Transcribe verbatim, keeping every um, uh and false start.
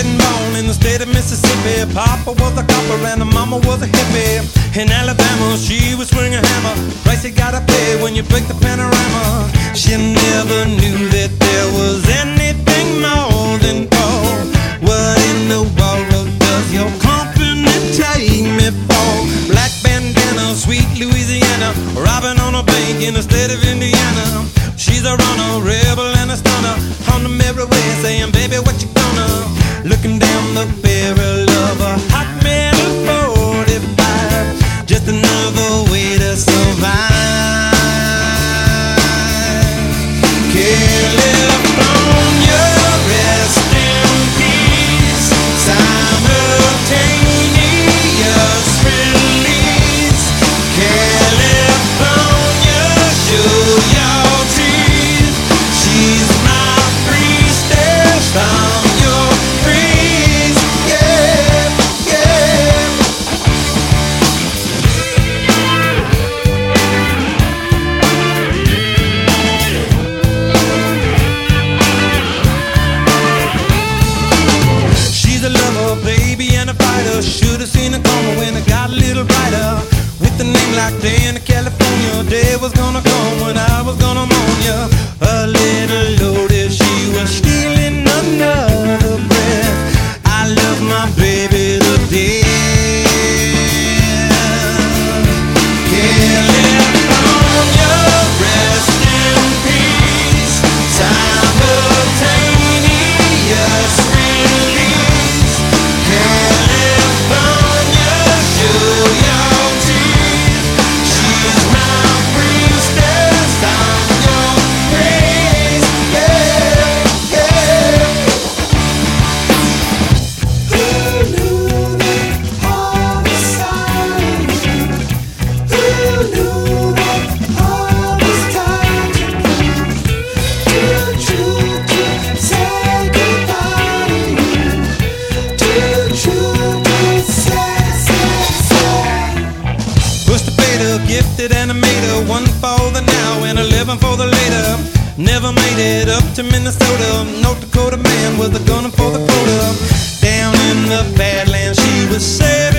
getting born in the state of Mississippi. Papa was a copper and the mama was a hippie. In Alabama, she was swinging a hammer. Price you gotta pay when you break the panorama. She never knew that there was anything more than gold. What in the world does your company take me for? Black bandana, sweet Louisiana, robbing on a bank in the state of Indiana. She's a runner, rebel and a stunner, on the merry way saying, baby, what you gonna? Looking down the barrel of a hot metal forty-five, just another way to survive. California, rest in peace. Simultaneous release. California, show your teeth. She's my priestess from your breeze. Yeah, yeah. She's a lover, baby, and a fighter. Should've seen it coming when it got a little brighter. With a name like Day in California, day was gonna come when I was gonna mourn ya. A little loaded, she was stealing another breath. I love my baby to death. California, rest in peace. Simultaneous release. California, show your teeth. She's my priestess, I'm your praise. Yeah, yeah. Who knew that all was silent? Who knew that all was time to prove? Too true to say goodbye to you. Too true to say, say, say. Pushed the fader, gifted animator, one for the now and eleven for the later. Never made it up to Minnesota. North Dakota man was a gunner for the quota. Down in the Badlands, she was safe.